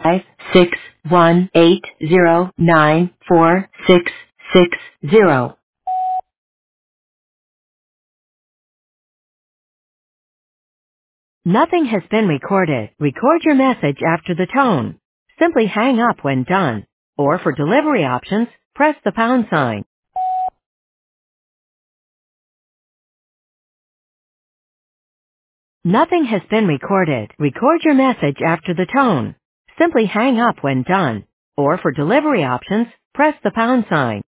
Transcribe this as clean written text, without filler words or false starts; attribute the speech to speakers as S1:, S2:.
S1: 56180946660. Nothing has been recorded. Record your message after the tone. Simply hang up when done. Or for delivery options, press the pound sign. Nothing has been recorded. Record your message after the tone. Simply hang up when done. Or for delivery options, press the pound sign.